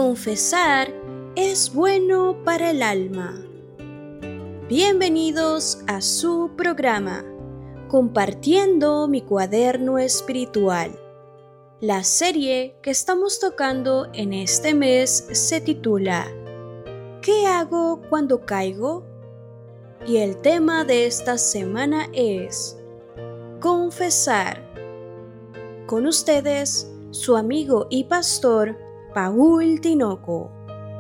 Confesar es bueno para el alma. Bienvenidos a su programa, Compartiendo mi cuaderno espiritual. La serie que estamos tocando en este mes se titula ¿Qué hago cuando caigo? Y el tema de esta semana es Confesar. Con ustedes, su amigo y pastor, Paul Tinoco.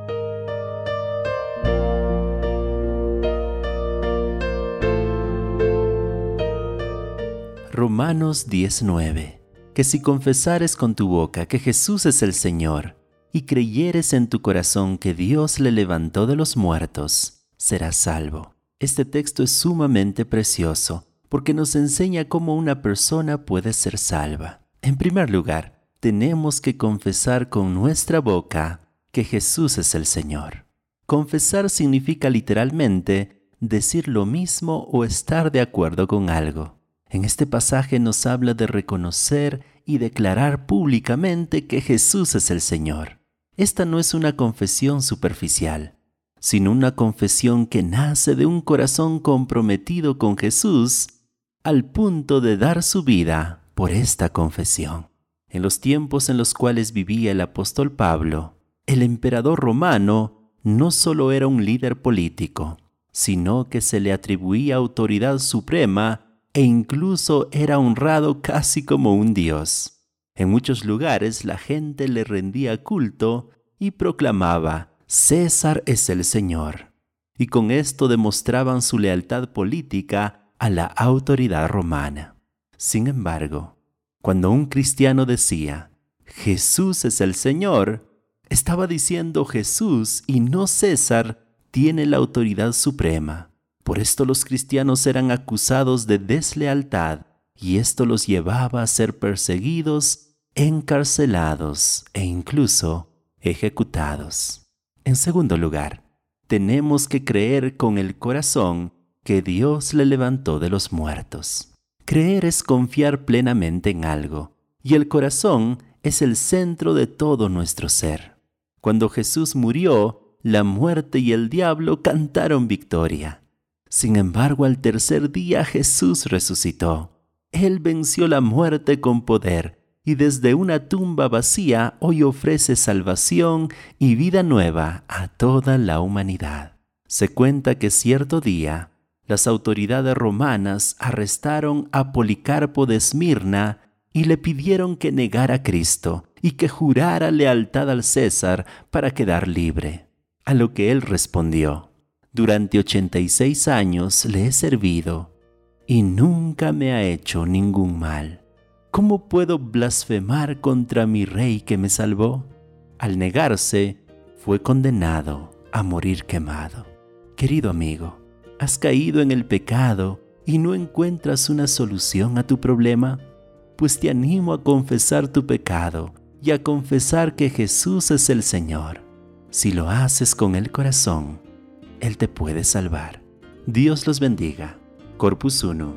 Romanos 10:9. Que si confesares con tu boca que Jesús es el Señor, y creyeres en tu corazón que Dios le levantó de los muertos, serás salvo. Este texto es sumamente precioso, porque nos enseña cómo una persona puede ser salva. En primer lugar, tenemos que confesar con nuestra boca que Jesús es el Señor. Confesar significa literalmente decir lo mismo o estar de acuerdo con algo. En este pasaje nos habla de reconocer y declarar públicamente que Jesús es el Señor. Esta no es una confesión superficial, sino una confesión que nace de un corazón comprometido con Jesús al punto de dar su vida por esta confesión. En los tiempos en los cuales vivía el apóstol Pablo, el emperador romano no solo era un líder político, sino que se le atribuía autoridad suprema e incluso era honrado casi como un dios. En muchos lugares la gente le rendía culto y proclamaba: César es el Señor. Y con esto demostraban su lealtad política a la autoridad romana. Sin embargo, cuando un cristiano decía, Jesús es el Señor, estaba diciendo Jesús y no César tiene la autoridad suprema. Por esto los cristianos eran acusados de deslealtad y esto los llevaba a ser perseguidos, encarcelados e incluso ejecutados. En segundo lugar, tenemos que creer con el corazón que Dios le levantó de los muertos. Creer es confiar plenamente en algo, y el corazón es el centro de todo nuestro ser. Cuando Jesús murió, la muerte y el diablo cantaron victoria. Sin embargo, al tercer día Jesús resucitó. Él venció la muerte con poder y desde una tumba vacía hoy ofrece salvación y vida nueva a toda la humanidad. Se cuenta que cierto día las autoridades romanas arrestaron a Policarpo de Esmirna y le pidieron que negara a Cristo y que jurara lealtad al César para quedar libre. A lo que él respondió: Durante 86 años le he servido y nunca me ha hecho ningún mal. ¿Cómo puedo blasfemar contra mi rey que me salvó? Al negarse, fue condenado a morir quemado. Querido amigo, ¿has caído en el pecado y no encuentras una solución a tu problema? Pues te animo a confesar tu pecado y a confesar que Jesús es el Señor. Si lo haces con el corazón, Él te puede salvar. Dios los bendiga. Corpus Unum.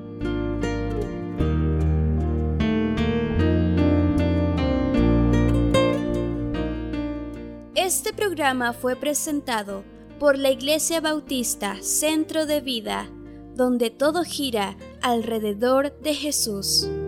Este programa fue presentado por la Iglesia Bautista Centro de Vida, donde todo gira alrededor de Jesús.